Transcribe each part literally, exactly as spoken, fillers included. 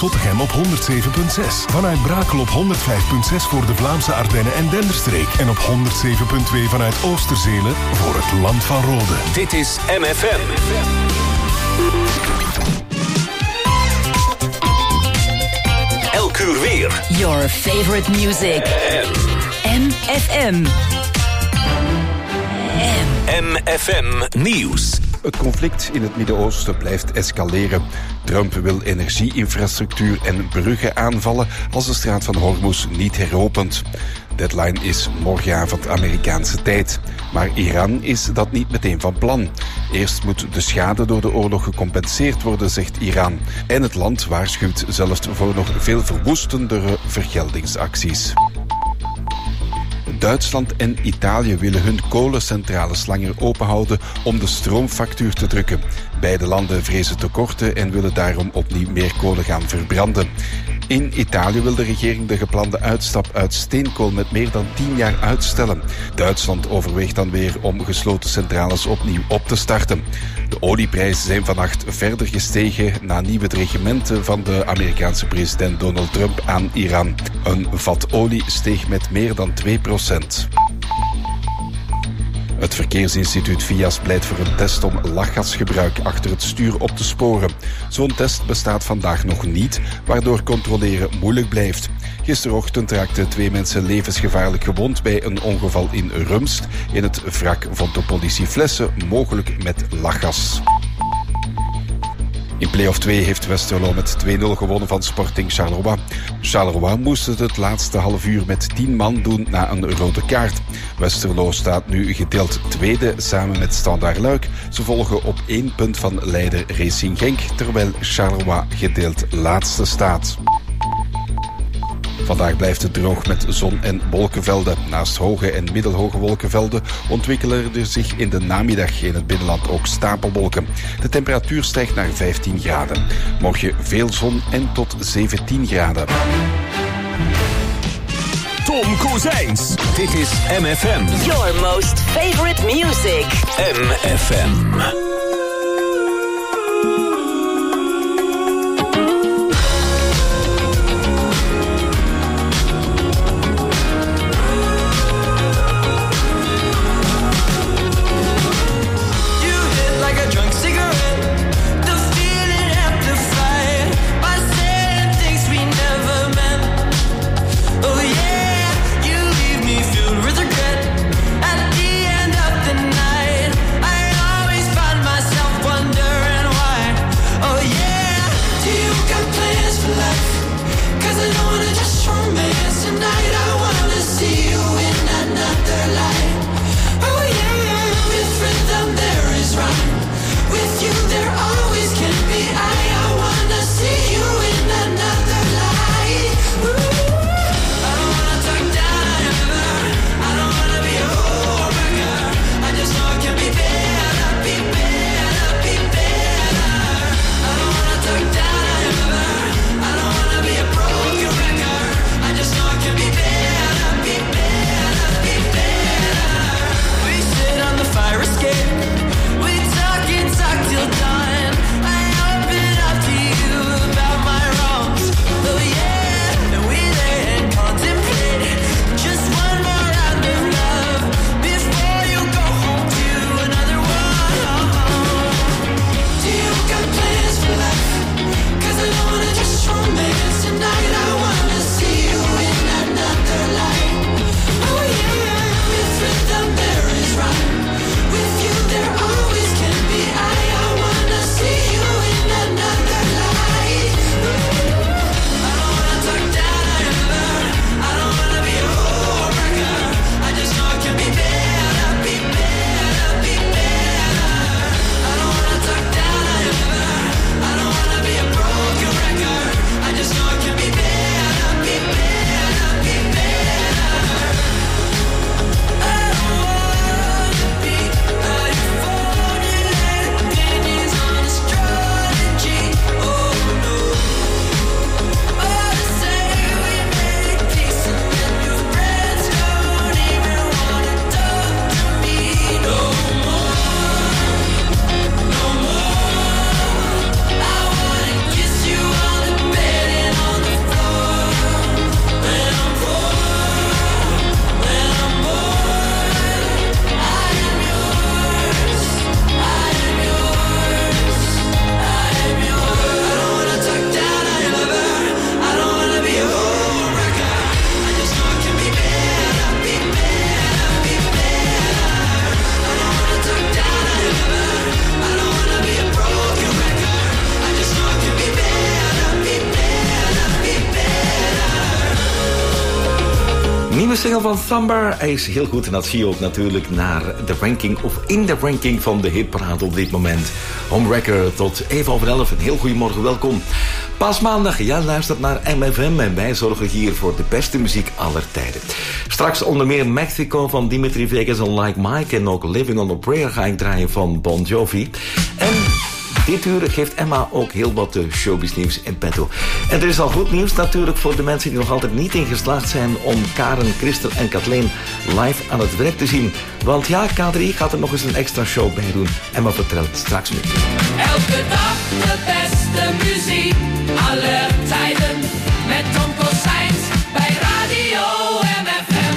Zottegem op honderd zeven komma zes. Vanuit Brakel op honderd vijf komma zes voor de Vlaamse Ardennen en Denderstreek. En op honderd zeven komma twee vanuit Oosterzelen voor het Land van Rode. Dit is M F M. Elk uur weer. Your favorite music. M F M. M F M Nieuws. Het conflict in het Midden-Oosten blijft escaleren. Trump wil energie-infrastructuur en bruggen aanvallen als de straat van Hormuz niet heropent. Deadline is morgenavond Amerikaanse tijd. Maar Iran is dat niet meteen van plan. Eerst moet de schade door de oorlog gecompenseerd worden, zegt Iran. En het land waarschuwt zelfs voor nog veel verwoestendere vergeldingsacties. Duitsland en Italië willen hun kolencentrales langer openhouden om de stroomfactuur te drukken. Beide landen vrezen tekorten en willen daarom opnieuw meer kolen gaan verbranden. In Italië wil de regering de geplande uitstap uit steenkool met meer dan tien jaar uitstellen. Duitsland overweegt dan weer om gesloten centrales opnieuw op te starten. De olieprijzen zijn vannacht verder gestegen na nieuwe dreigementen van de Amerikaanse president Donald Trump aan Iran. Een vat olie steeg met meer dan twee procent. Het verkeersinstituut V I A S pleit voor een test om lachgasgebruik achter het stuur op te sporen. Zo'n test bestaat vandaag nog niet, waardoor controleren moeilijk blijft. Gisterochtend raakten twee mensen levensgevaarlijk gewond bij een ongeval in Rumst. In het wrak vond de politie flessen, mogelijk met lachgas. In play-off twee heeft Westerlo met twee nul gewonnen van Sporting Charleroi. Charleroi moest het het laatste half uur met tien man doen na een rode kaart. Westerlo staat nu gedeeld tweede samen met Standaard Luik. Ze volgen op één punt van leider Racing Genk, terwijl Charleroi gedeeld laatste staat. Vandaag blijft het droog met zon- en wolkenvelden. Naast hoge en middelhoge wolkenvelden ontwikkelen er zich in de namiddag in het binnenland ook stapelwolken. De temperatuur stijgt naar vijftien graden. Morgen veel zon en tot zeventien graden. Tom Kozijns. Dit is M F M. Your most favorite music. M F M. With regret at the end of the night, I always find my single van Samba. Hij is heel goed en dat zie je ook natuurlijk naar de ranking of in de ranking van de hitparade op dit moment. Homewrecker tot even over elf. Een heel goedemorgen, welkom. Paasmaandag, jij luistert naar M F M en wij zorgen hier voor de beste muziek aller tijden. Straks onder meer Mexico van Dimitri Vegas en Like Mike en ook Living on a Prayer ga ik draaien van Bon Jovi. En dit uur geeft Emma ook heel wat showbiznieuws in petto. En er is al goed nieuws natuurlijk voor de mensen die nog altijd niet in geslaagd zijn om Karen, Christel en Kathleen live aan het werk te zien. Want ja, K drie gaat er nog eens een extra show bij doen. Emma vertelt straks meer. Elke dag de beste muziek, alle tijden, met Tom Kossijns bij Radio M F M.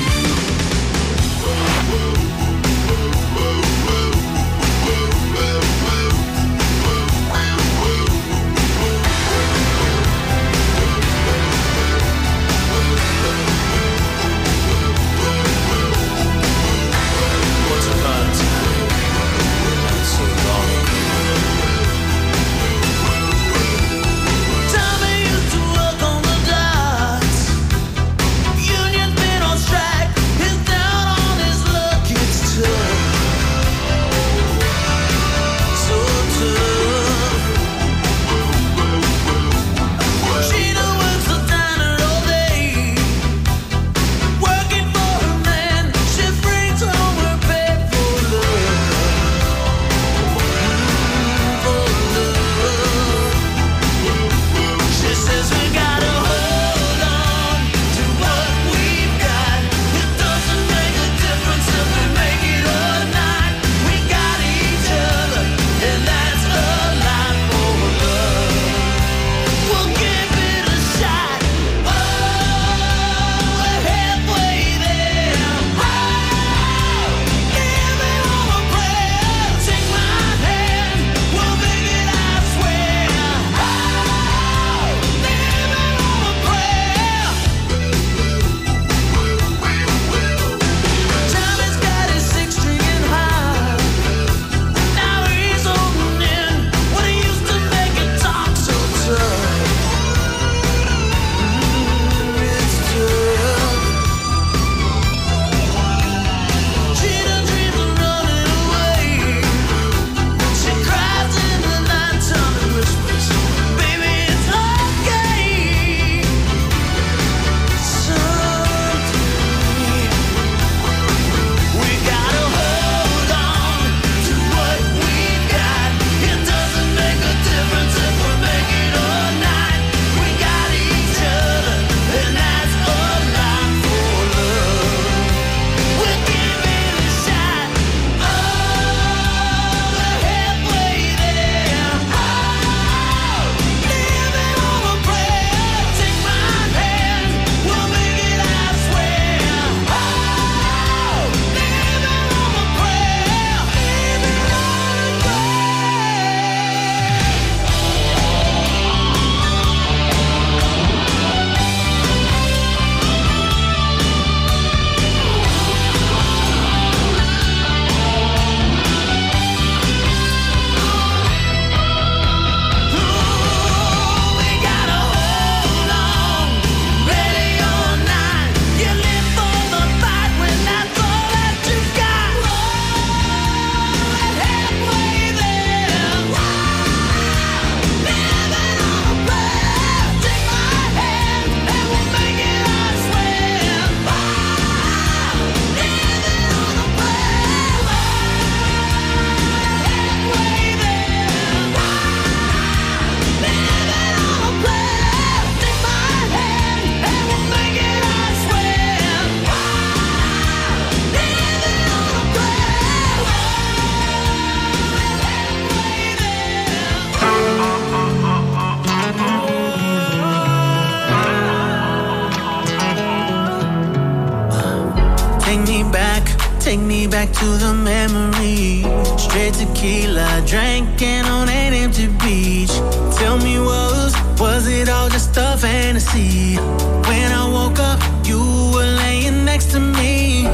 Back to the memory, straight tequila, drinking on an empty beach. Tell me, was was it all just a fantasy? When I woke up, you were laying next to me.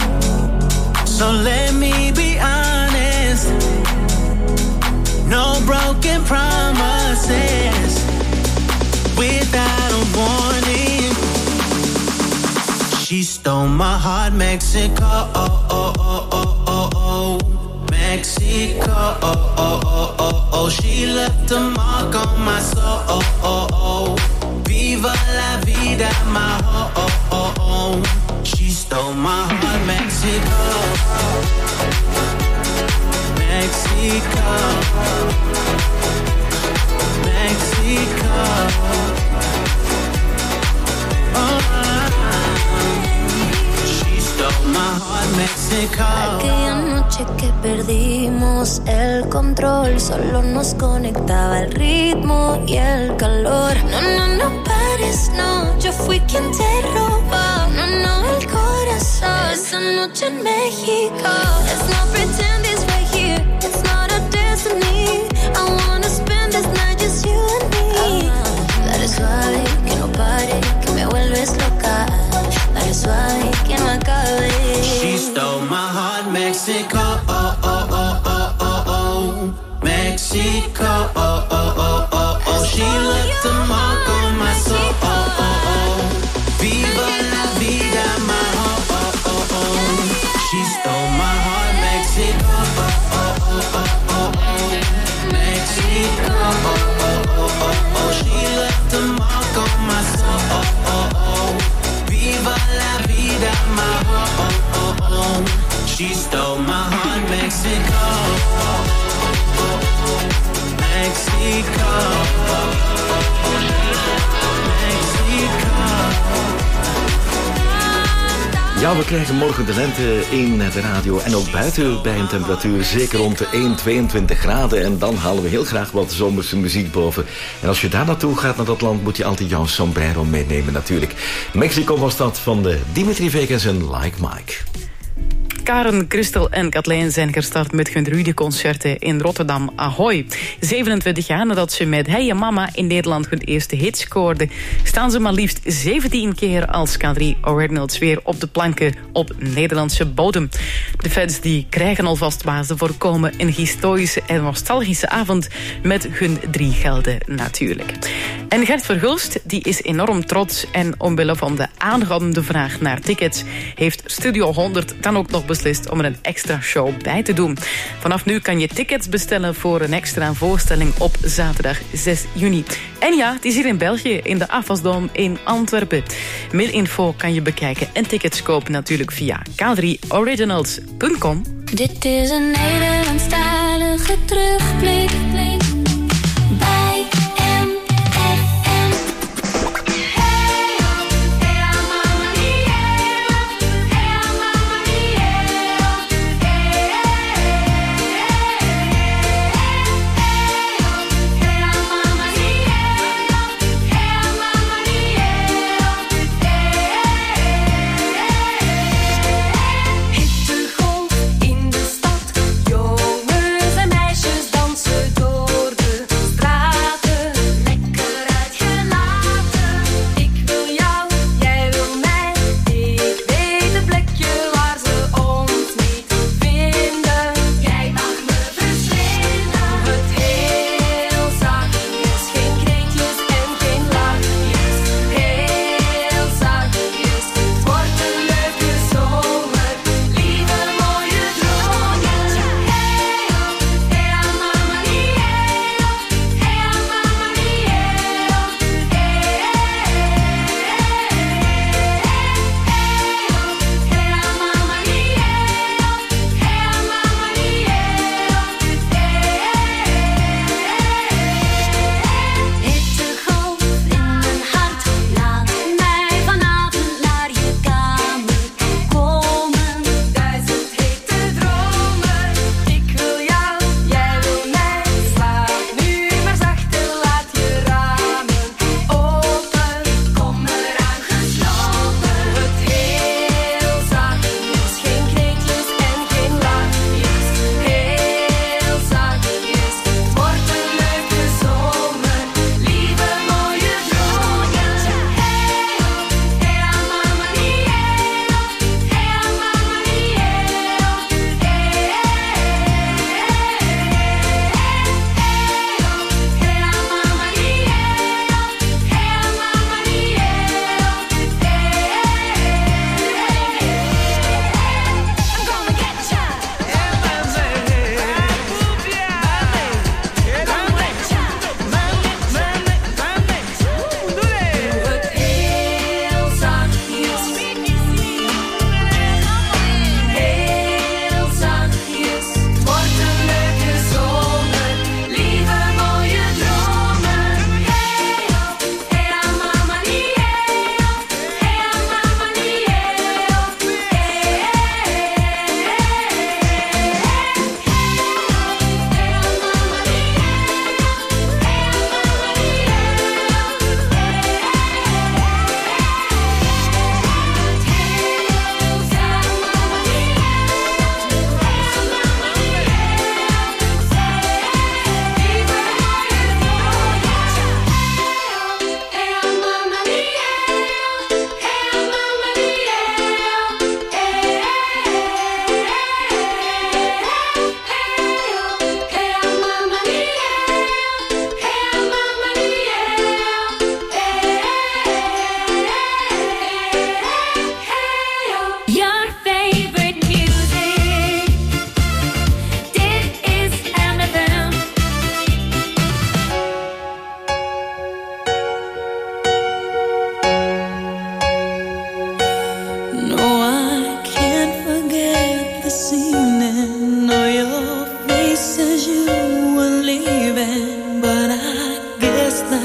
So let me be honest, no broken promises without a warning. She She stole my heart, Mexico, oh, oh, oh, oh, oh, oh. Mexico, oh, oh, oh, oh, oh. She left a mark on my soul, oh, oh, oh. Viva la vida, my oh, oh, oh, oh. She stole my heart, Mexico, Mexico, Mexico. Oh, she stole my heart, Mexico. Aquella noche que perdimos el control, solo nos conectaba el ritmo y el calor. No, no, no pares, no, yo fui quien te robó. No, no, el corazón. Esa noche en México. Let's not pretend it's right here. It's not a destiny. I wanna spend this night just you and me. Dale suave, que no pare, que me vuelves loca. Dale suave, que no acabe. She stole my heart, Mexico, oh, oh, oh, oh, oh, oh. Mexico, oh, oh, oh, oh, oh. She left a mark on my soul, oh, oh, oh. Viva la vida, my oh, oh, oh, oh. She stole my heart, Mexico, oh, oh, oh, oh, oh, oh. Mexico, oh, oh, oh, oh, oh. She left a mark on my soul, oh, oh, oh. Viva la vida, my oh, oh, oh, oh. She stole my heart, Mexico, Mexico, Mexico. Ja, we krijgen morgen de lente in de radio en ook buiten bij een temperatuur zeker rond de één, tweeëntwintig graden. En dan halen we heel graag wat zomerse muziek boven. En als je daar naartoe gaat, naar dat land, moet je altijd jouw sombrero meenemen natuurlijk. Mexico was dat van de Dimitri Vegas en Like Mike. Karen, Christel en Kathleen zijn gestart met hun Rudy-concerten in Rotterdam Ahoy. zevenentwintig jaar nadat ze met Hey Ya Mama in Nederland hun eerste hit scoorden, staan ze maar liefst zeventien keer als K drie Originals weer op de planken op Nederlandse bodem. De fans die krijgen alvast bazen voorkomen een historische en nostalgische avond met hun drie gelden natuurlijk. En Gert Verhulst die is enorm trots en omwille van de aanhoudende vraag naar tickets heeft Studio honderd dan ook nog beslist om er een extra show bij te doen. Vanaf nu kan je tickets bestellen voor een extra voorstelling op zaterdag zes juni. En ja, het is hier in België, in de Afasdom in Antwerpen. Meer info kan je bekijken en tickets kopen natuurlijk via k drie originals punt com. Dit is een Nederlandstalige terugblik bij M F M. Hittegolf in de stad, jongens en meisjes dansen door.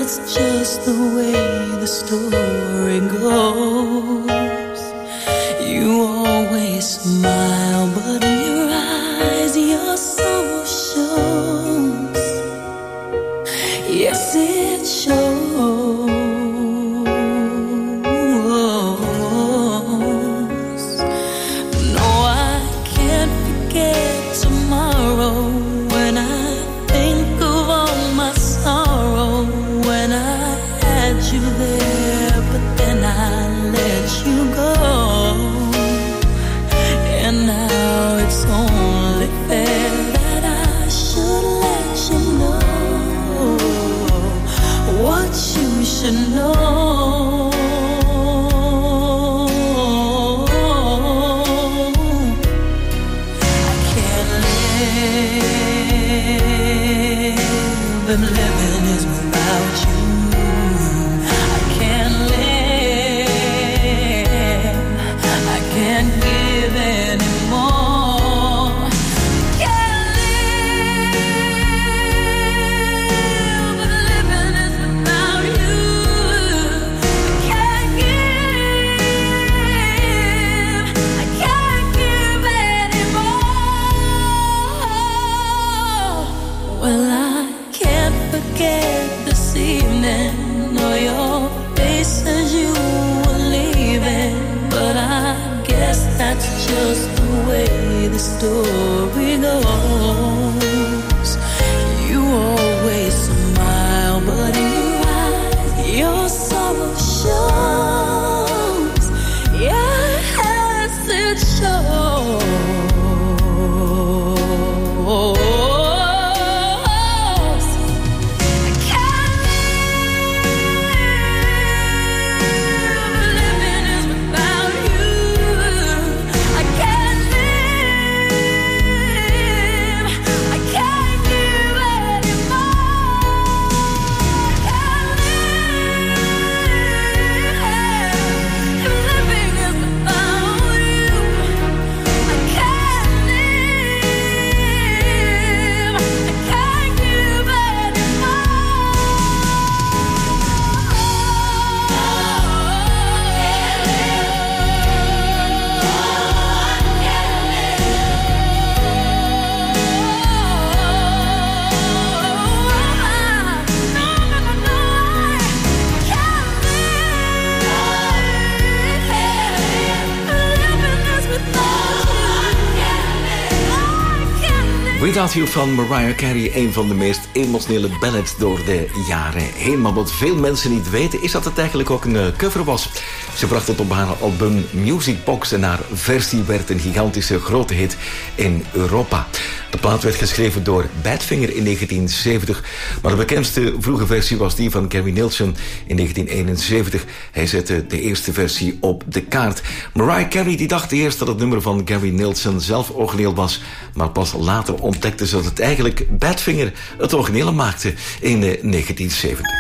that's just the way the story goes. You always smile, but in your eyes your soul shows. Yes, it shows. No, I can't forget tomorrow when I think of all my sorrow. When I had you there, but then I let you go. And now it's only fair that I should let you know what you should know. I can't live, and living is without you. I can't live, I can't give anymore. Can't live, but living is without you. I can't give, I can't give anymore. Well, I can't forget this evening or your face as you were leaving, but I guess that's just the way the story goes. You always smile, but in your eyes your sorrow shows. Yes, it shows. I can't live, living is without you. I can't live, I can't give anymore. I can't live, living is without you. I can't live, I can't give Without You van Mariah Carey, een van de meest emotionele ballads door de jaren heen. Maar wat veel mensen niet weten is dat het eigenlijk ook een uh, cover was. Ze bracht het op haar album Music Box en haar versie werd een gigantische grote hit in Europa. De plaat werd geschreven door Badfinger in negentien zeventig, maar de bekendste vroege versie was die van Gary Nilsson in negentien eenenzeventig. Hij zette de eerste versie op de kaart. Mariah Carey die dacht eerst dat het nummer van Gary Nilsson zelf origineel was, maar pas later ontdekte ze dat het eigenlijk Badfinger het originele maakte in uh, negentien zeventig.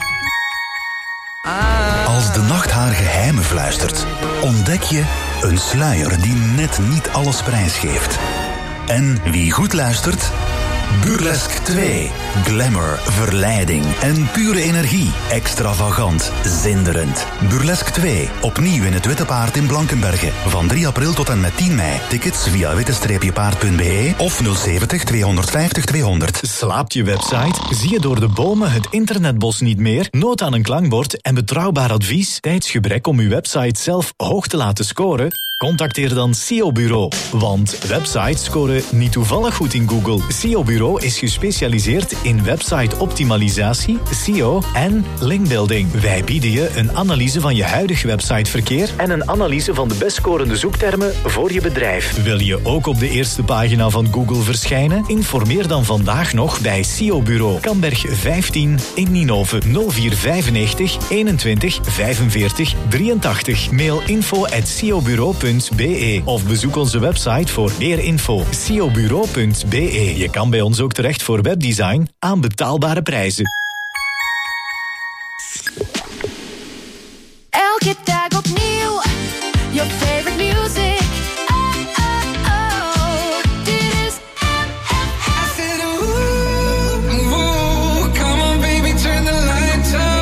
Als de nacht haar geheimen fluistert, ontdek je een sluier die net niet alles prijsgeeft. En wie goed luistert, Burlesque twee. Glamour, verleiding en pure energie. Extravagant, zinderend. Burlesque twee. Opnieuw in het Witte Paard in Blankenberge. Van drie april tot en met tien mei. Tickets via witte paard punt b e of nul zeventig tweehonderdvijftig tweehonderd. Slaapt je website? Zie je door de bomen het internetbos niet meer? Nood aan een klankbord en betrouwbaar advies? Tijdsgebrek om uw website zelf hoog te laten scoren? Contacteer dan S E O Bureau. Want websites scoren niet toevallig goed in Google. S E O Bureau is gespecialiseerd in website-optimalisatie, S E O en linkbuilding. Wij bieden je een analyse van je huidig websiteverkeer en een analyse van de best scorende zoektermen voor je bedrijf. Wil je ook op de eerste pagina van Google verschijnen? Informeer dan vandaag nog bij S E O Bureau. Kamberg vijftien in Ninove. nul vier vijfennegentig eenentwintig vijfenveertig drieëntachtig. Mail info at s e o bureau punt b e of bezoek onze website voor meer info. s e o bureau punt b e. Je kan bij ons ook terecht voor webdesign aan betaalbare prijzen. Elke dag opnieuw, your favorite music. Oh, oh, oh, dit is M F M. I said, ooh, ooh, come on baby, turn the lights up.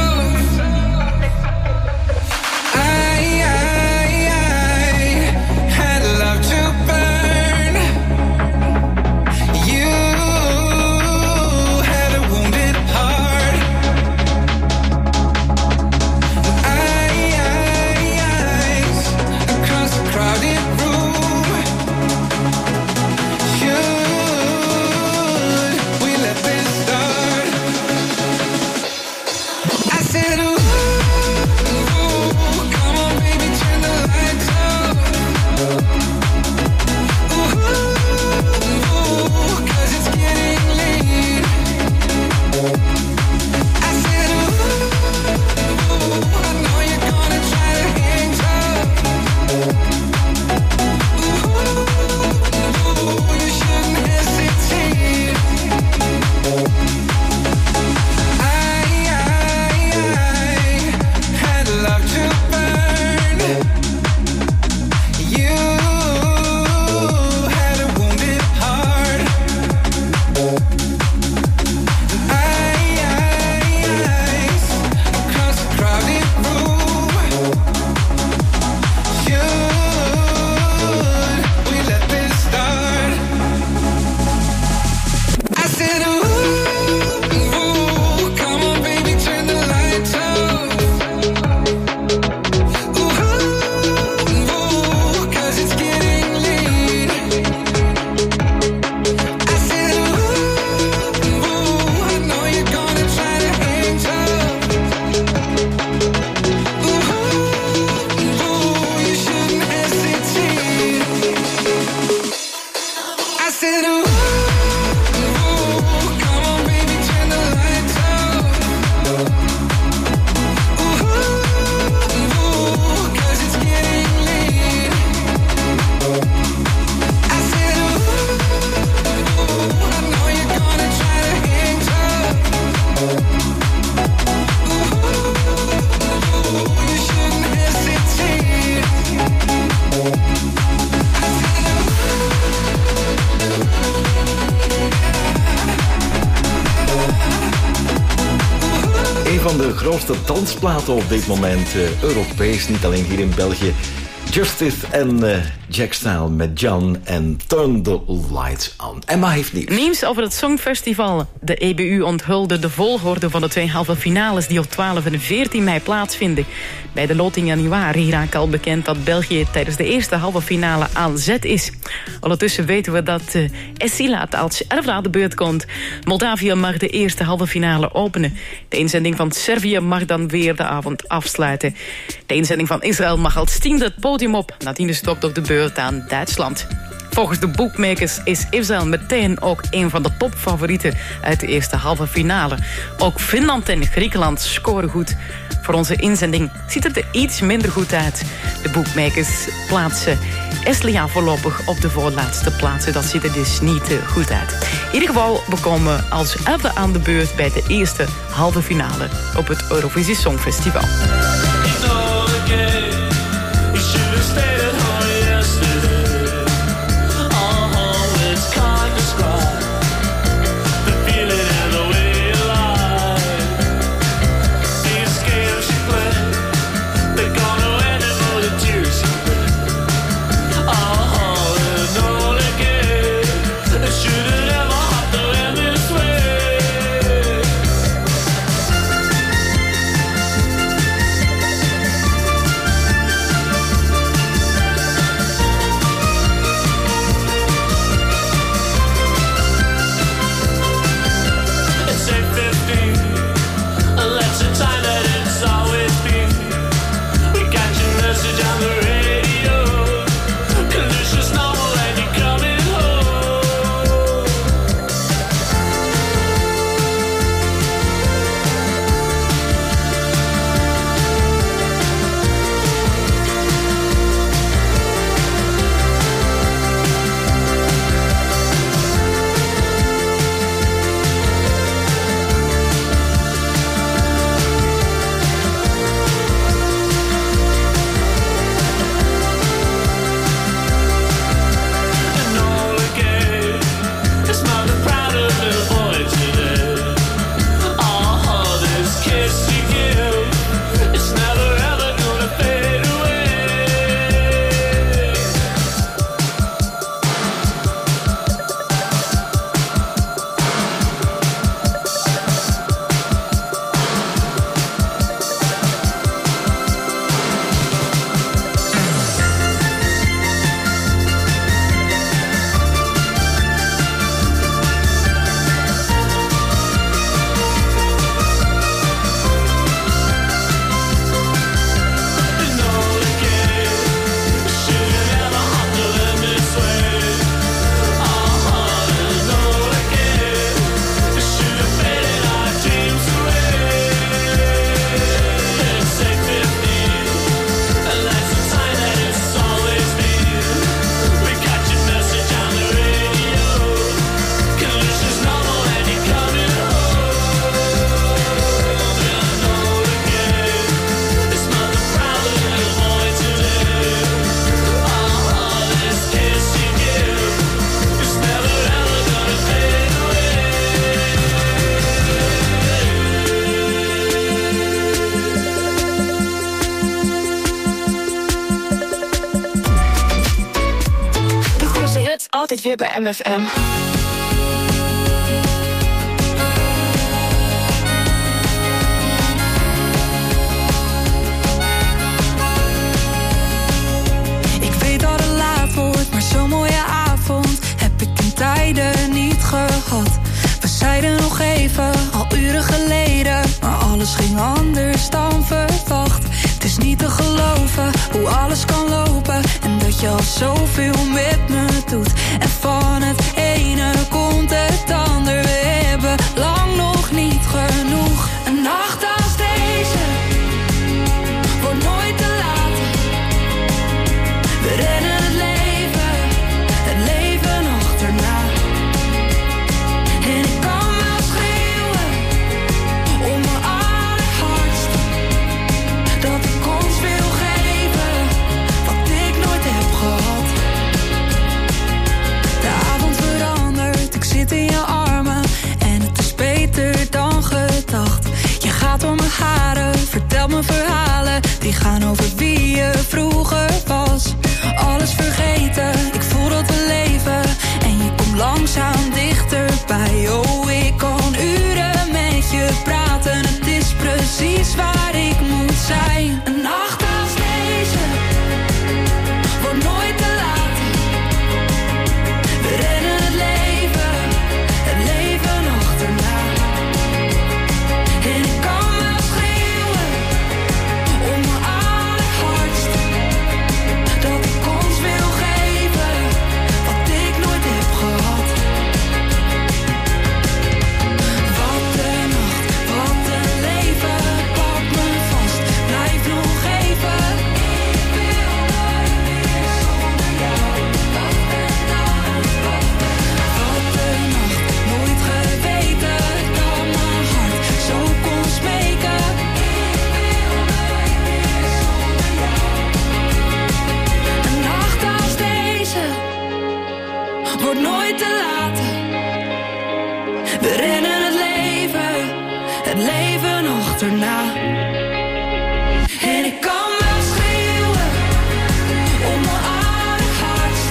van de grootste dansplaten op dit moment, uh, Europees, niet alleen hier in België. Justice en uh, Jack Style met John en Turn the Lights On. Emma heeft nieuws. Nieuws over het Songfestival. De E B U onthulde de volgorde van de twee halve finales die op twaalf en veertien mei plaatsvinden. Bij de loting in januari raakt al bekend dat België tijdens de eerste halve finale aan zet is. Ondertussen weten we dat uh, Essilat als elfde aan de beurt komt. Moldavië mag de eerste halve finale openen. De inzending van Servië mag dan weer de avond afsluiten. De inzending van Israël mag als tiende het podium op. Nadien stopt op de beurt aan Duitsland. Volgens de bookmakers is Israël meteen ook een van de topfavorieten uit de eerste halve finale. Ook Finland en Griekenland scoren goed. Voor onze inzending ziet het er iets minder goed uit. De bookmakers plaatsen Estlia voorlopig op de voorlaatste plaatsen. Dat ziet er dus niet uh, goed uit. In ieder geval, we komen als elfde aan de beurt bij de eerste halve finale op het Eurovisie Songfestival. Altijd weer bij M F M. Ik weet dat het laat wordt, maar zo'n mooie avond heb ik in tijden niet gehad. We zeiden nog even, al uren geleden, maar alles ging anders dan verwacht. Het is niet te geloven hoe alles kan lopen en dat je al zoveel met me doet. En van het ene komt het ander, we hebben lang nog niet genoeg. Een nacht als deze wordt nooit te laat. We rennen het leven, het leven achterna. En ik kan wel schreeuwen om mijn allerhardst dat ik ons wil geven wat ik nooit heb gehad. De mijn verhalen, die gaan over wie je vroeger was. Alles vergeten, ik voel dat we leven. En je komt langzaam dichterbij. Oh, ik kan uren met je praten. Het is precies waar ik moet zijn. Een nacht als deze wordt nooit te laat. We rennen het leven, het leven achterna. En ik kan wel schreeuwen om mijn allerhardst, dat ik ons wil geven wat ik nooit heb gehad. Wat een nacht, wat een leven, pak me vast, blijf nog even. Ik wil nooit meer zonder jou. Wat een nacht, wat een nacht, nooit geweten dat mijn hart zo kon smeken. Ik wil nooit meer zonder jou. Een nacht als deze wordt nooit te laten. We rennen het leven, het leven achterna. En ik kan wel schreeuwen om mijn allerhardst,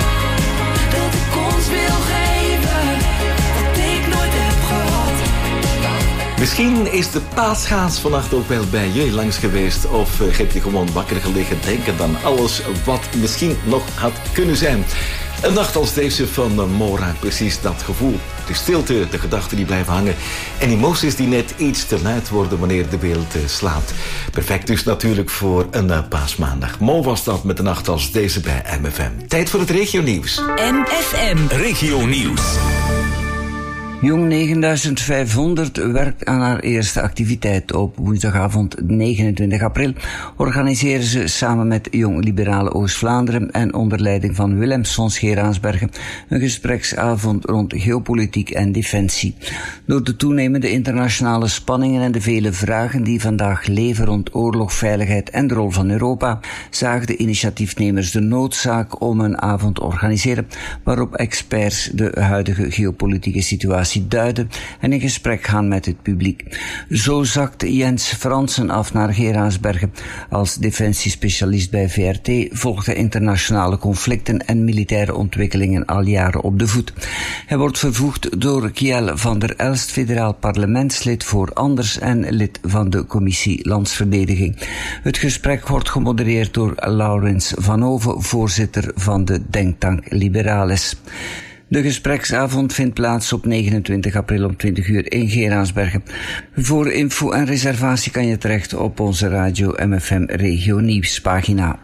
dat ik ons wil geven wat ik nooit heb gehad. Misschien is de paasgaans vannacht ook wel bij je langs geweest. Of uh, heb je gewoon wakker gelegen denken aan alles wat misschien nog had kunnen zijn. Een nacht als deze van uh, Mora, precies dat gevoel. De stilte, de gedachten die blijven hangen. En emoties die net iets te luid worden wanneer de wereld uh, slaapt. Perfect dus natuurlijk voor een uh, paasmaandag. Mo was dat met een nacht als deze bij M F M. Tijd voor het regionieuws. M F M. Regionieuws. Jong negenduizend vijfhonderd werkt aan haar eerste activiteit. Op woensdagavond negenentwintig april organiseren ze samen met Jong Liberale Oost-Vlaanderen en onder leiding van Willem Sons-Geraasbergen een gespreksavond rond geopolitiek en defensie. Door de toenemende internationale spanningen en de vele vragen die vandaag leven rond oorlog, veiligheid en de rol van Europa, zagen de initiatiefnemers de noodzaak om een avond te organiseren waarop experts de huidige geopolitieke situatie duiden en in gesprek gaan met het publiek. Zo zakt Jens Fransen af naar Geraasbergen. Als defensiespecialist bij V R T volgt hij internationale conflicten en militaire ontwikkelingen al jaren op de voet. Hij wordt vervoegd door Kjell van der Elst, federaal parlementslid voor Anders en lid van de commissie Landsverdediging. Het gesprek wordt gemodereerd door Laurens van Oven, voorzitter van de denktank Liberalis. De gespreksavond vindt plaats op negenentwintig april om twintig uur in Geraasbergen. Voor info en reservatie kan je terecht op onze radio M F M Regio Nieuwspagina.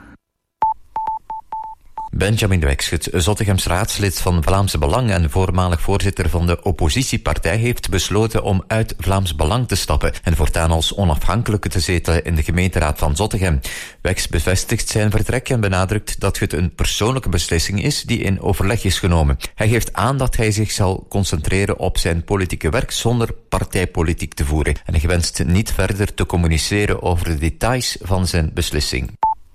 Benjamin de Wekschut, Zottechems raadslid van Vlaams Belang en voormalig voorzitter van de oppositiepartij, heeft besloten om uit Vlaams Belang te stappen en voortaan als onafhankelijke te zetelen in de gemeenteraad van Zottegem. Weks bevestigt zijn vertrek en benadrukt dat het een persoonlijke beslissing is die in overleg is genomen. Hij geeft aan dat hij zich zal concentreren op zijn politieke werk zonder partijpolitiek te voeren en hij wenst niet verder te communiceren over de details van zijn beslissing.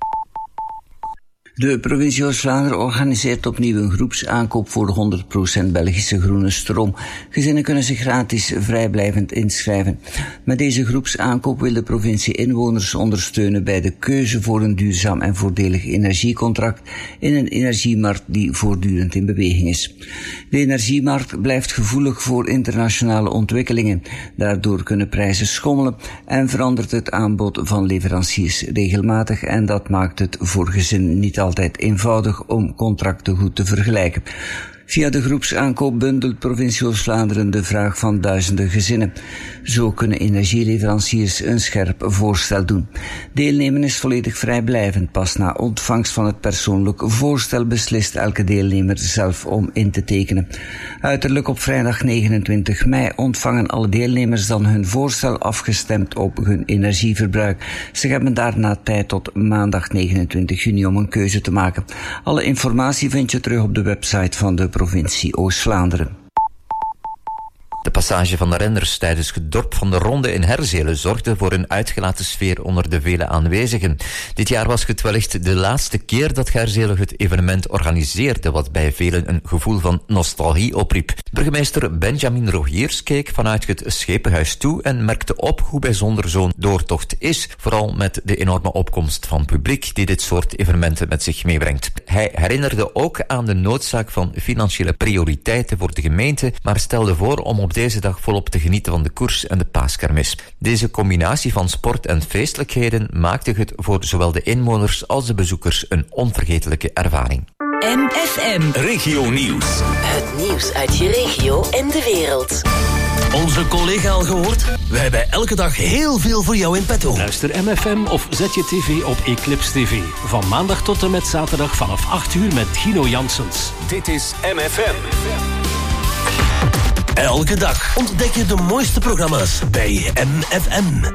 De provincie Oost-Vlaanderen organiseert opnieuw een groepsaankoop voor honderd procent Belgische groene stroom. Gezinnen kunnen zich gratis vrijblijvend inschrijven. Met deze groepsaankoop wil de provincie inwoners ondersteunen bij de keuze voor een duurzaam en voordelig energiecontract in een energiemarkt die voortdurend in beweging is. De energiemarkt blijft gevoelig voor internationale ontwikkelingen. Daardoor kunnen prijzen schommelen en verandert het aanbod van leveranciers regelmatig en dat maakt het voor gezinnen niet altijd eenvoudig om contracten goed te vergelijken. Via de groepsaankoop bundelt provincie Oost-Vlaanderen de vraag van duizenden gezinnen. Zo kunnen energieleveranciers een scherp voorstel doen. Deelnemen is volledig vrijblijvend. Pas na ontvangst van het persoonlijk voorstel beslist elke deelnemer zelf om in te tekenen. Uiterlijk op vrijdag negenentwintig mei ontvangen alle deelnemers dan hun voorstel afgestemd op hun energieverbruik. Ze hebben daarna tijd tot maandag negenentwintig juni om een keuze te maken. Alle informatie vind je terug op de website van de provincie Oost-Vlaanderen. De passage van de renners tijdens het dorp van de Ronde in Herzelen zorgde voor een uitgelaten sfeer onder de vele aanwezigen. Dit jaar was het wellicht de laatste keer dat Herzelen het evenement organiseerde, wat bij velen een gevoel van nostalgie opriep. Burgemeester Benjamin Rogiers keek vanuit het schepenhuis toe en merkte op hoe bijzonder zo'n doortocht is, vooral met de enorme opkomst van publiek die dit soort evenementen met zich meebrengt. Hij herinnerde ook aan de noodzaak van financiële prioriteiten voor de gemeente, maar stelde voor om op deze dag volop te genieten van de koers en de paaskermis. Deze combinatie van sport en feestelijkheden maakte het voor zowel de inwoners als de bezoekers een onvergetelijke ervaring. M F M. Regio Nieuws. Het nieuws uit je regio en de wereld. Onze collega al gehoord? We hebben elke dag heel veel voor jou in petto. Luister M F M of zet je tv op Eclipse T V. Van maandag tot en met zaterdag vanaf acht uur met Gino Janssens. Dit is M F M. Elke dag ontdek je de mooiste programma's bij M F M.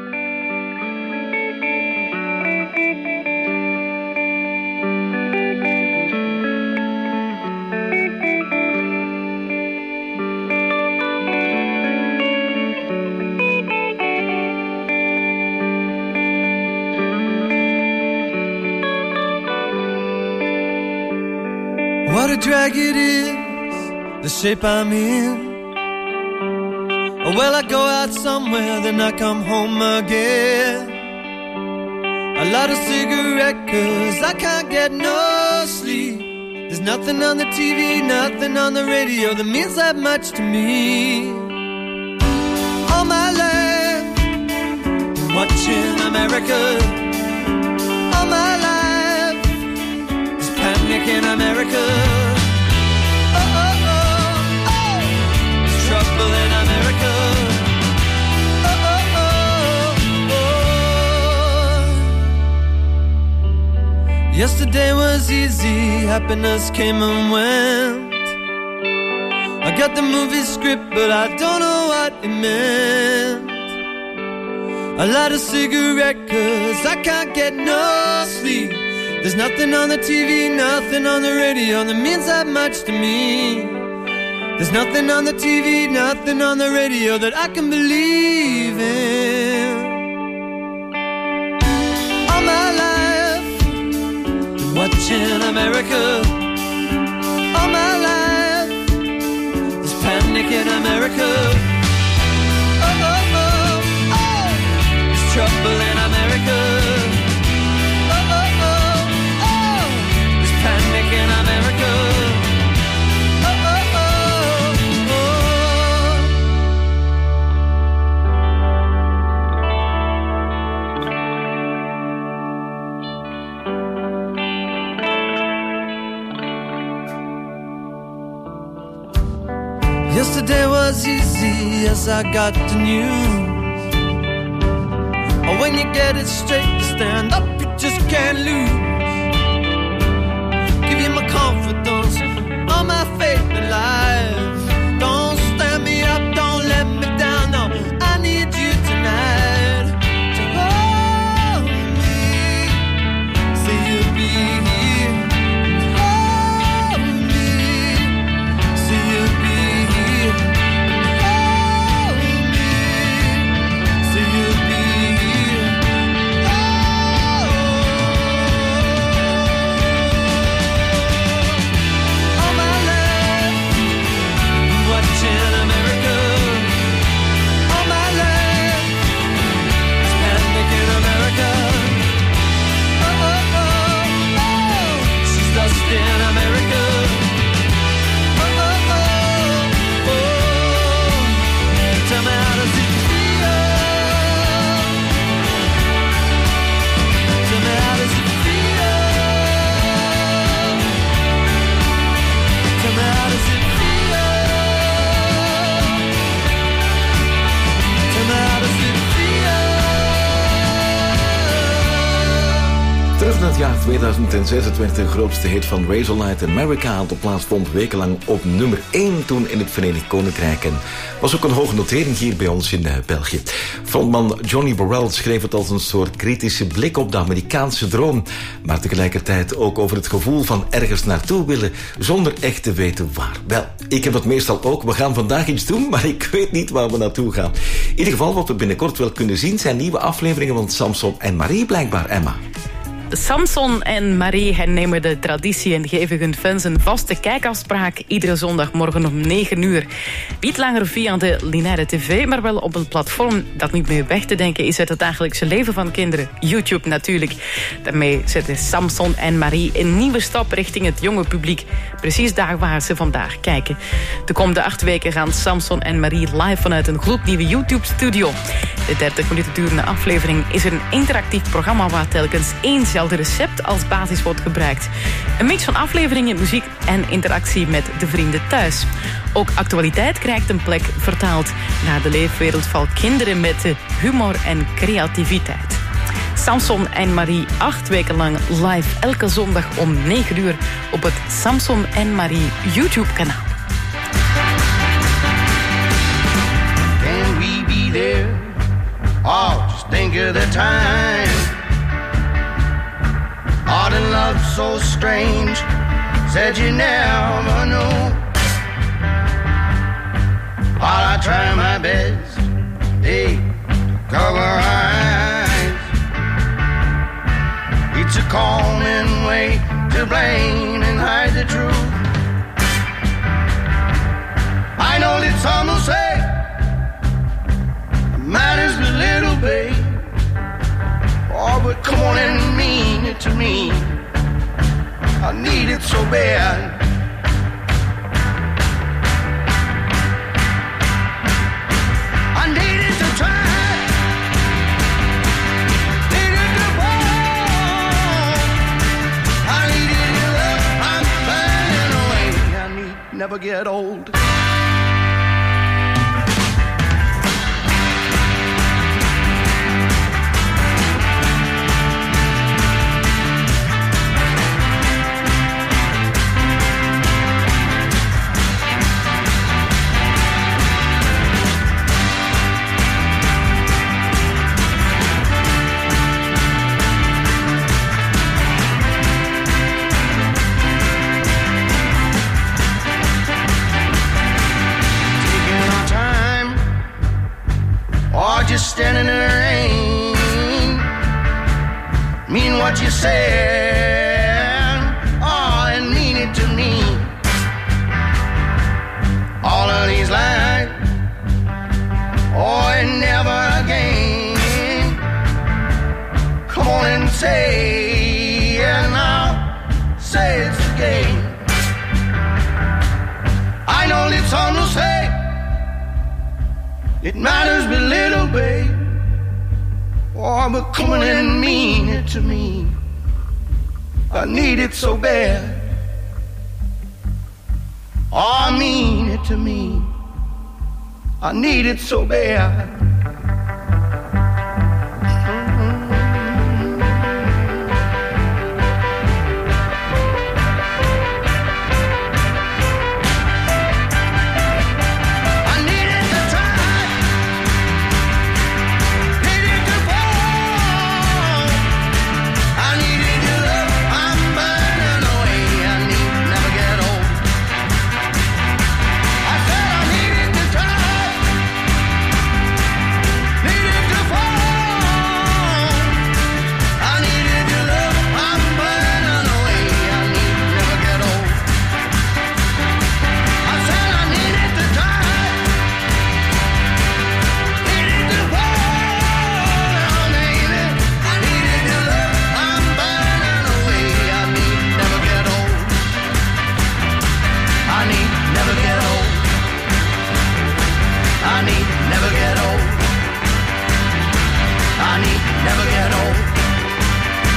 What a drag it is, the shape I'm in. Well, I go out somewhere, then I come home again. A lot of cigarette, cause I can't get no sleep. There's nothing on the T V, nothing on the radio that means that much to me. All my life, watching America. All my life, there's panic in America. Oh, oh, oh, oh, there's trouble in America. Oh, oh, oh, oh. Yesterday was easy, happiness came and went. I got the movie script, but I don't know what it meant. I light a cigarette, cause I can't get no sleep. There's nothing on the T V, nothing on the radio that means that much to me. There's nothing on the T V, nothing on the radio that I can believe in. All my life, been watching America. All my life, there's panic in America. Oh, oh, oh, oh, there's trouble in America. Oh, oh, oh, oh, there's panic in America. Oh, oh, oh, yesterday was easy as I got the news. Oh, when you get it straight, you stand up, you just can't lose. Give you my confidence, all my faith in life. Don't stand me up, don't let me down, no, I need you tonight. To hold me, say you'll be here. Hold me, say you'll be here. Hold me, say you'll be here. All my life, het jaar tweeduizend zes. Het werd de grootste hit van Razorlight en America. De plaats stond wekenlang op nummer één toen in het Verenigd Koninkrijk. En was ook een hoge notering hier bij ons in uh, België. Frontman Johnny Burrell schreef het als een soort kritische blik op de Amerikaanse droom. Maar tegelijkertijd ook over het gevoel van ergens naartoe willen zonder echt te weten waar. Wel, ik heb het meestal ook. We gaan vandaag iets doen, maar ik weet niet waar we naartoe gaan. In ieder geval, wat we binnenkort wel kunnen zien zijn nieuwe afleveringen van Samson en Marie blijkbaar, Emma. Samson en Marie hernemen de traditie en geven hun fans een vaste kijkafspraak iedere zondagmorgen om negen uur. Niet langer via de lineaire tv, maar wel op een platform dat niet meer weg te denken is uit het dagelijkse leven van kinderen. YouTube natuurlijk. Daarmee zetten Samson en Marie een nieuwe stap richting het jonge publiek. Precies daar waar ze vandaag kijken. De komende acht weken gaan Samson en Marie live vanuit een gloednieuwe YouTube-studio. De dertig minuten durende aflevering is een interactief programma waar telkens één recept als basis wordt gebruikt. Een mix van afleveringen, muziek en interactie met de vrienden thuis. Ook actualiteit krijgt een plek vertaald naar de leefwereld van kinderen met humor en creativiteit. Samson en Marie, acht weken lang live elke zondag om negen uur op het Samson en Marie YouTube-kanaal. Can we be there? Oh, just think of the time. Art and love so strange, said you never know. While I try my best, hey, cover eyes. It's a common way to blame and hide the truth. I know that some will say matters but little, babe. Oh, but come on and mean it to me. I need it so bad. I need it to try. Need it to fall. I need it to love. I'm burning away. I need never get old. Just stand in the rain, mean what you said, oh, and mean it to me. All of these lies, oh, and never again. Come on and say, and I'll say it again. I know that some will say it matters but little, babe. Oh, but come on and mean it to me. I need it so bad. Oh, mean it to me. I need it so bad.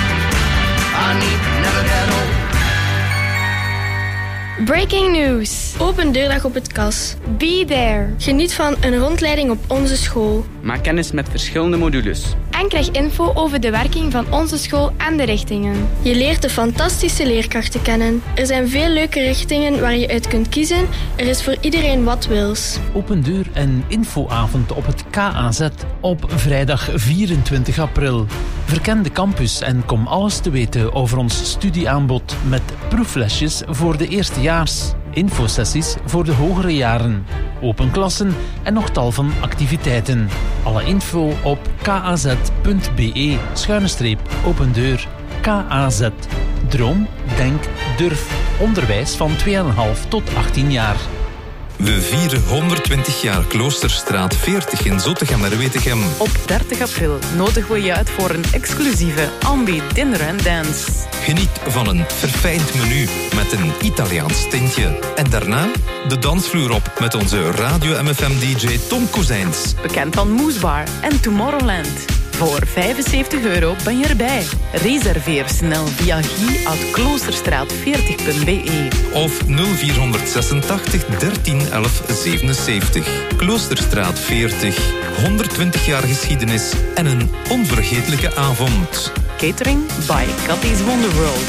Breaking news. Open deurdag op het Kas. Be there. Geniet van een rondleiding op onze school. Maak kennis met verschillende modules. En krijg info over de werking van onze school en de richtingen. Je leert de fantastische leerkrachten kennen. Er zijn veel leuke richtingen waar je uit kunt kiezen. Er is voor iedereen wat wils. Open deur en infoavond op het K A Z op vrijdag vierentwintig april. Verken de campus en kom alles te weten over ons studieaanbod met proeflesjes voor de eerstejaars, infosessies voor de hogere jaren, open klassen en nog tal van activiteiten. Alle info op kaz.be schuine streep open deur. K A Z. Droom, denk, durf. Onderwijs van twee komma vijf tot achttien jaar. We vieren honderdtwintig jaar Kloosterstraat veertig in Zottegem-Merwetegem. Op dertig april nodigen we je uit voor een exclusieve Ambi Dinner and Dance. Geniet van een verfijnd menu met een Italiaans tintje. En daarna de dansvloer op met onze Radio M F M D J Tom Kozijns. Bekend van Moesbar en Tomorrowland. Voor vijfenzeventig euro ben je erbij. Reserveer snel via guy at kloosterstraat veertig punt b e. Of nul vierhonderdzesentachtig dertien elf zevenenzeventig. Kloosterstraat veertig. honderdtwintig jaar geschiedenis en een onvergetelijke avond. Catering by Cathy's Wonder World.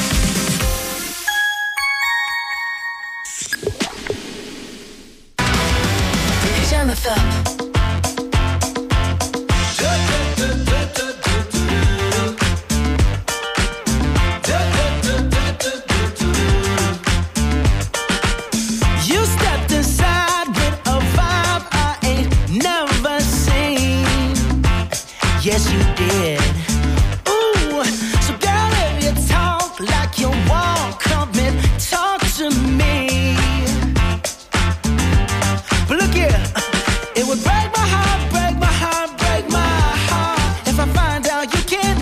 Jam F M. Yes, you did. Ooh, so girl, if you talk like you want, come and talk to me. But look here, it would break my heart, break my heart, break my heart if I find out you can't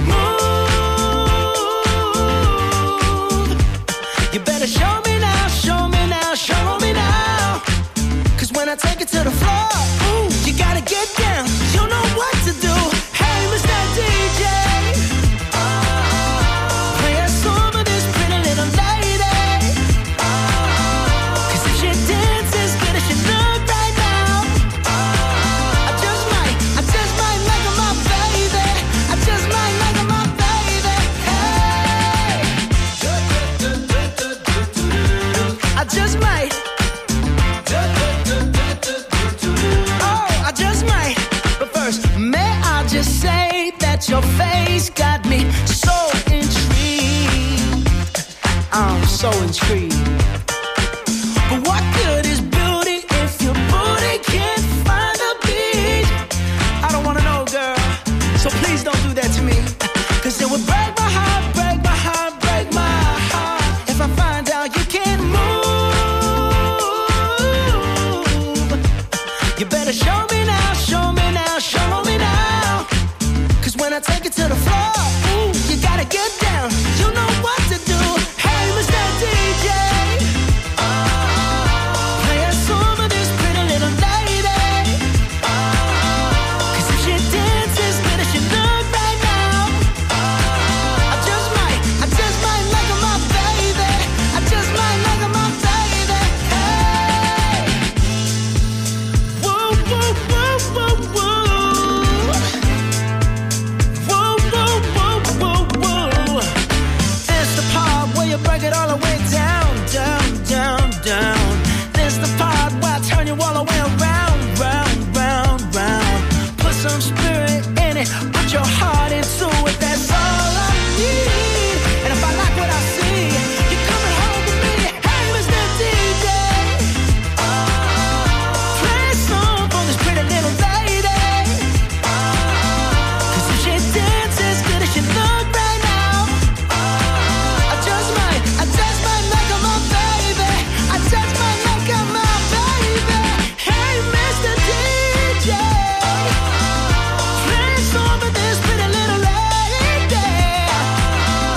move. You better show me now, show me now, show me now. 'Cause when I take it to the floor, ooh, you gotta get down. You know what to do. D J, play a song for this pretty little lady. 'Cause if she dances good as she look right now, I just might, I just might make her my baby. I just might make her my baby. Hey, I just might. Oh, I just might. But first, may I just say your face got me so intrigued. I'm so intrigued. But what good is beauty if your booty can't find a beat? I don't wanna know, girl. So please don't do that to me. 'Cause it would break my heart, break my heart, break my heart if I find out you can't move. You better show me now, show me now, show me now. When I take it to the floor, ooh, you gotta get down. You know what to do. Hey, Mister D J, play a song for this pretty little lady. 'Cause if she dances good as she look right now, I just might, I just might make her my baby. I just might make her my baby. Hey, whoa, whoa, whoa, whoa, whoa. Break it all the way down, down, down, down. This the part where I turn you all the way around, round, round, round. Put some spirit in it, put your heart into it. That's all I need. And if I like what I see, you're coming home with me. Hey, Mister D J, play a song for this pretty little lady. 'Cause if she dances good as she look right now, I just might, I just might make her my baby. I just might make her my baby. Hey, Mister D J, play a song for this pretty little lady.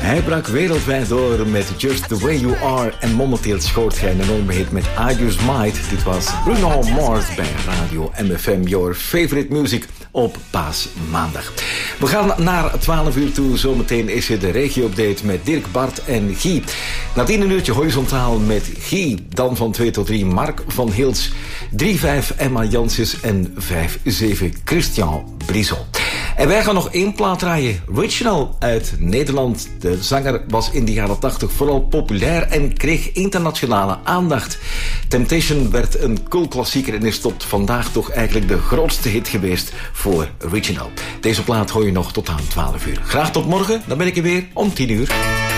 Hij brak wereldwijd door met Just The Way You Are en momenteel scoort hij een enorme hit met I Just Might. Dit was Bruno Mars bij Radio M F M, your favorite music op Paasmaandag. We gaan naar twaalf uur toe. Zometeen is het de regio-update met Dirk, Bart en Guy. Nadien een uurtje horizontaal met Guy. Dan van twee tot drie Mark van Hils. drie vijf Emma Janssens en vijf zeven Christian Brissot. En wij gaan nog één plaat draaien. Original uit Nederland. De zanger was in de jaren tachtig vooral populair en kreeg internationale aandacht. Temptation werd een cult klassieker en is tot vandaag toch eigenlijk de grootste hit geweest voor Original. Deze plaat hoor je nog tot aan twaalf uur. Graag tot morgen, dan ben ik er weer om tien uur.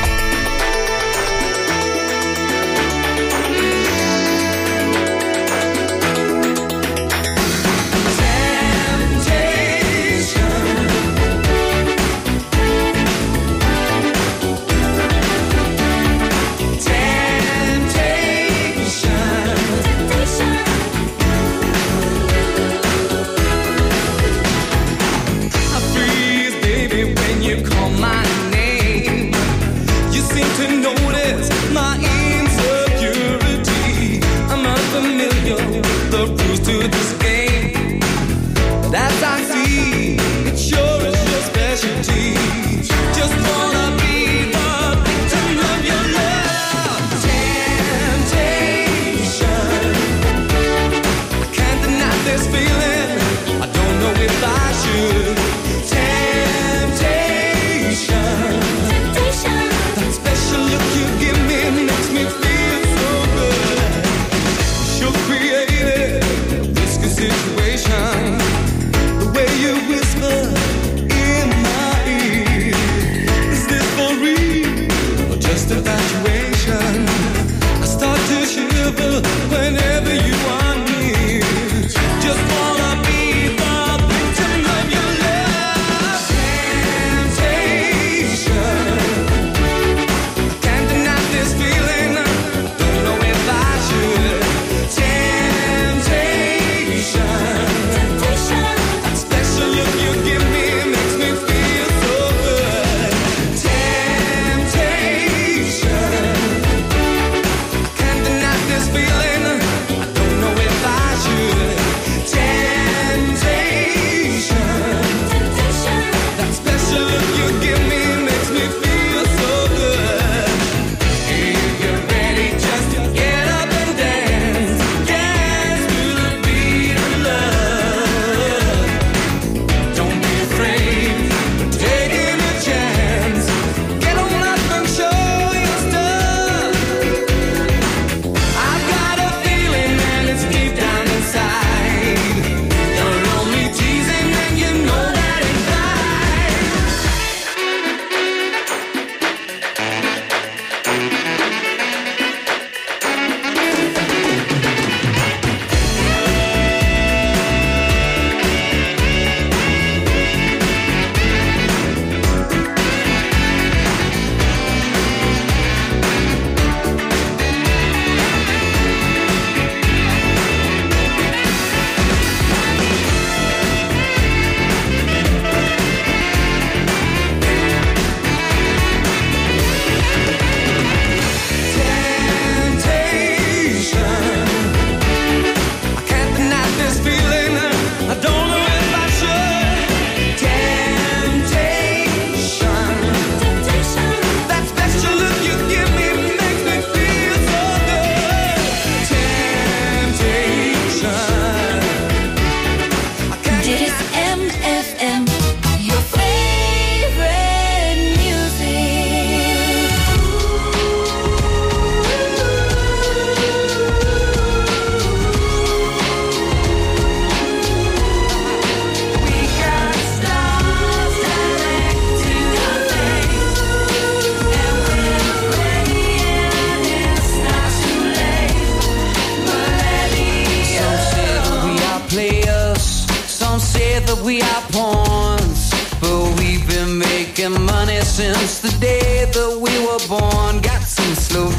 that we are pawns, but we've been making money since the day that we were born. Got to slow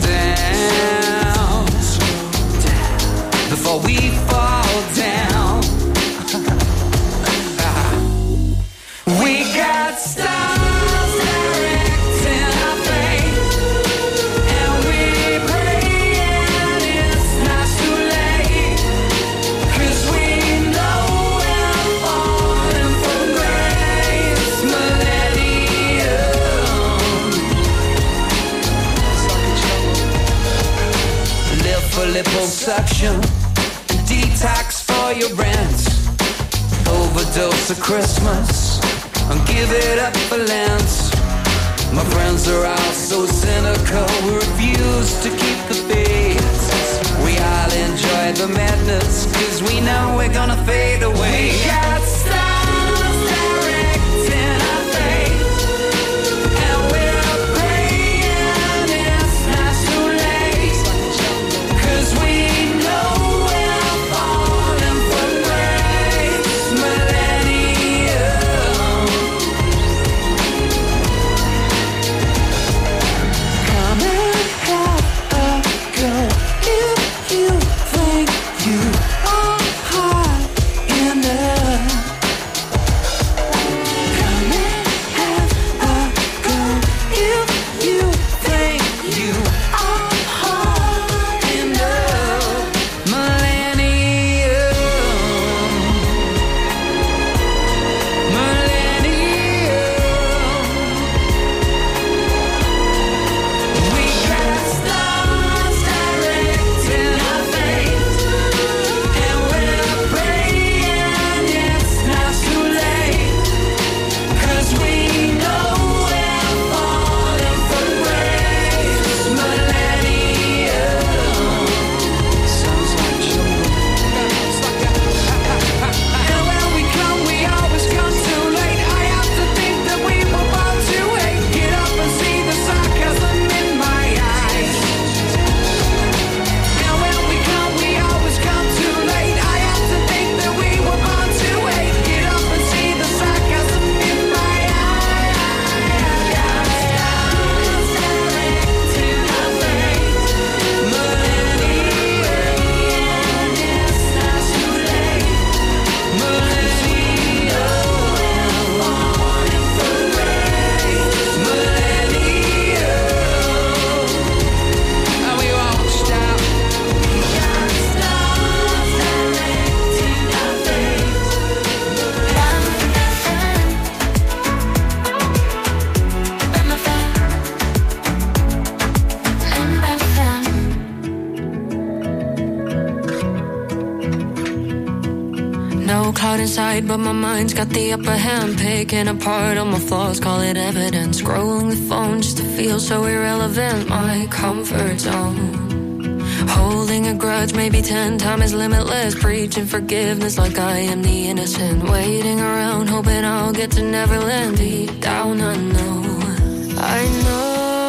down before we fall down. We got stars directing our liposuction, detox for your rent, overdose of Christmas, and give it up for Lent. My friends are all so cynical, we refuse to keep the faith. We all enjoy the madness, cause we know we're gonna fade away. We got stars directing our fate, and we're praying it's not too late, cause we know we're falling from grace. Millennium, come and have a go if you think you are hot enough. Come and have a go if you think you are hot enough. Millennium, millennium. We got stars directing our fate, and we're praying it's not too late, cause we know we're falling from grace. Millennium, sounds like jungle. And when we come, we always come too late. I have to think that we were born to hate. Get up and see the sarcasm in my eyes. And when we come, we always come too late. I have to think that we were born to hate. Get up and see the sarcasm in my eyes. Stars directing our fate. Millennium, it's not too late. Millennium, we're falling from grace. Millennium, and we won't stop. We got stars directing our fate. No cloud inside, but my mind's got the upper hand. Picking apart all my flaws, call it evidence. Scrolling the phone just to feel so irrelevant. My comfort zone. Holding a grudge, maybe ten times limitless. Preaching forgiveness like I am the innocent. Waiting around, hoping I'll get to Neverland. Deep down, I know, I know.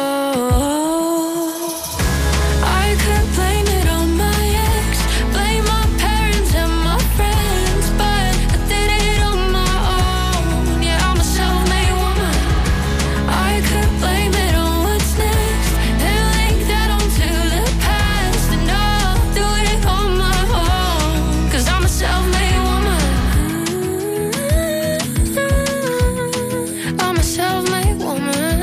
I could blame it on my ex, blame my parents and my friends, but I did it on my own. Yeah, I'm a self-made woman. I could blame it on what's next, then link that onto the past, and I'll do it on my own, cause I'm a self-made woman. I'm a self-made woman.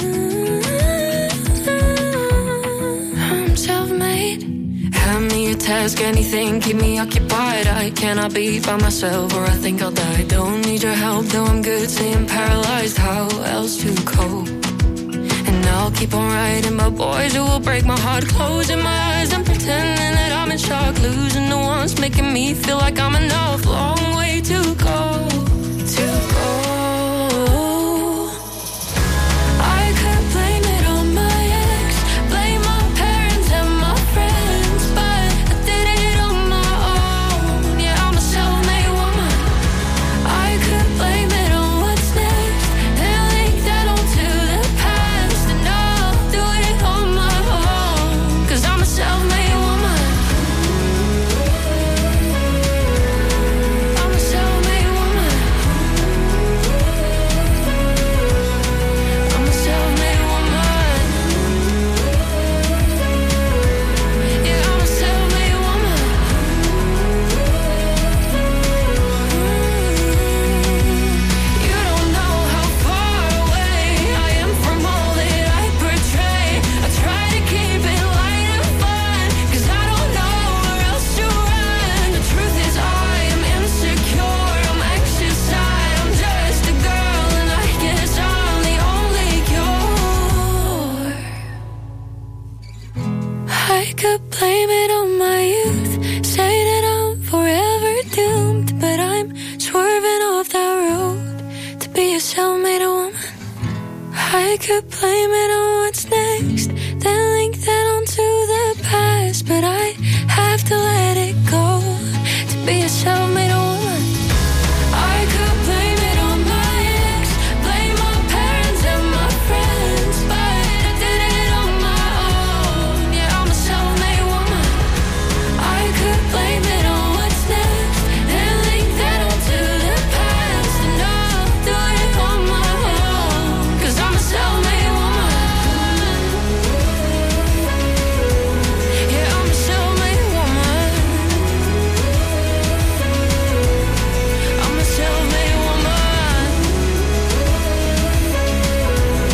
I'm self-made. Hand me a task, anything, keep me occupied. I cannot be by myself or I think I'll die. Don't need your help, though I'm good, staying paralyzed. How else to cope? And I'll keep on writing about boys who will break my heart, closing my eyes and pretending that I'm in shock, losing the ones making me feel like I'm enough. Long way to go, to go. I could blame it on my ex, blame my parents and my friends, but I did it on my own. Yeah, I'm a self-made woman. I could blame it on what's next, then link that onto the past, and I'll do it on my own, cause I'm a self-made woman. I'm a self-made woman. I'm a self-made woman. Yeah, I'm a self-made woman. You don't know how far away I am from all that I portray. I try to keep it light and fun, cause I don't know where else to run. The truth is I am insecure, I'm anxious, I'm just a girl, and I guess I'm the only cure. I could blame it on I could blame it on what's next, then link that onto the past. But I